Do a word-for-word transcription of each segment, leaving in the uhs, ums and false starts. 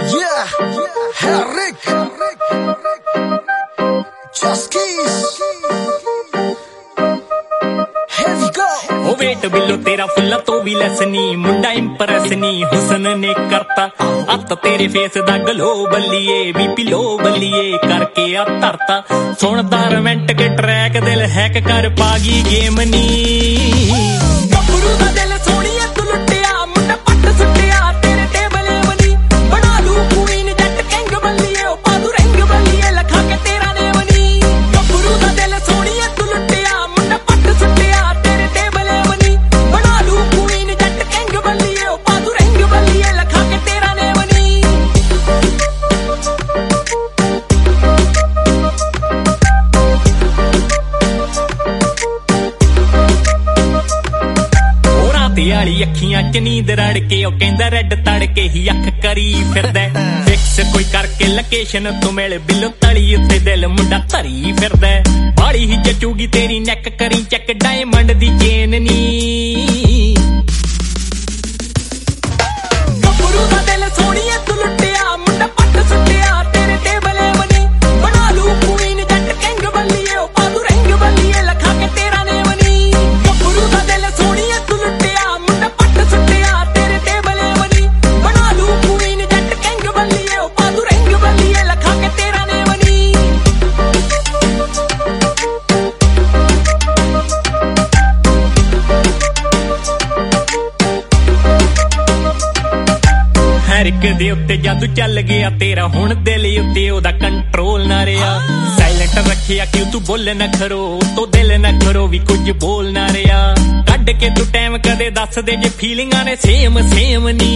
Yeah, Henrik, Just Keys, here we go. ओ वेट बिलो तेरा फुल्ला तो भी लेस नी, मुंडा इंप्रेस नी, हुसन ने करता अत तेरे फेस दा गलो बल्लिए, बीपी लो बल्लिए करके आ तरता। सुनदा रोमांटिक के ट्रैक दिल हैक कर पागी गेम नी। गब्बरू दा दिल सोनिए तू लुटिया, मुंडा पट सुटिया तेरे टेबल बनी, बना लू क्वीन जट किंग बल्लिए, ओ पादू रंग बल्लिए लखा के तेरा ने बनी। गब्बरू दा दिल सोनिए तू लुटिया, मुंडा पट सुटिया तेरे टेबल बनी, बना लू क्वीन जट किंग बल्लिए, ओ पादू रंग बल्लिए लखा के तेरा ने बनी। वाली अखियां च नींद रड़के, ओ कहंदा रेड तड़के ही अख करी फिरदा, फिक्स कोई करके लोकेशन तू मिल बिलो तली उत्ते दिल मुंडा धरी फिरदा। बाड़ी ही जचूगी तेरी नैक करी चैक डायमंड दी चेन नी। गब्बरू दा दिल सोनिए तू लुटिया, मुंडा पट सुटिया तेरे टेबल बनी, बना लू क्वीन जट किंग बल्लिए, ओ पादू रंग बल्लिए लखा के तेरा ने बनी। गब्बरू दा दिल सोनिए तू लुटिया, मुंडा पट सुटिया तेरे टेबल बनी, बना लू क्वीन जट किंग बल्लिए, ओ पादू रंग बल्लिए लखा के तेरा ने बनी। हर एक दे उत्ते जादू चल गया तेरा, हुण दिल उत्ते ओदा कंट्रोल ना रहा। साइलेंट रखिया क्यों तू बोले न खरो, तो दिल न करो भी कुछ बोल ना रहा। कड के तू टाइम कदे दस दे जे फीलिंगां ने सेम सेम नी।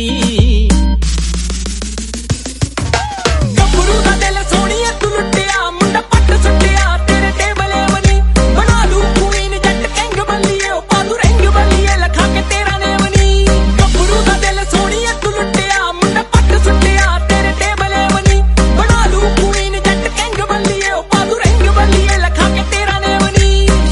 गब्बरू दा दिल सोनिए तू लुटिया, मुंडा पट सुटिया तेरे टेबल बनी, बना लू क्वीन जट किंग बल्लिए, ओ पादू रंग बल्लिए लखा के तेरा ने बनी। गब्बरू दा दिल सोनिए तू लुटिया, मुंडा पट सुटिया तेरे टेबल बनी, बना लू क्वीन जट किंग बल्लिए, ओ पादू रंग बल्लिए लखा के तेरा ने बनी।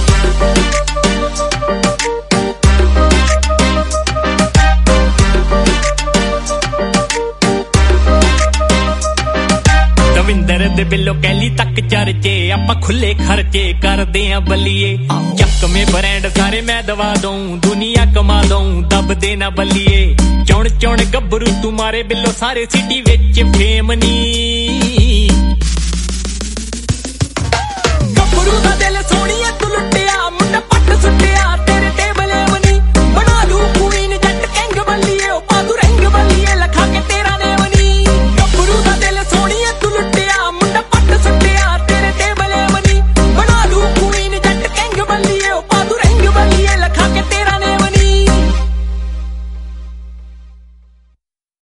दविंदर दे बिलो कैली तक चर्चे, आपां खुले खर्चे करदे आ बल्लिए। चक में ब्रांड सारे मैं दवा दूं, दुनिया कमा दूं दब दे ना बल्लिए। चुन चुन गब्बरू तू मारे बिलो सारे सिटी विच फेम नी। गब्बरू दा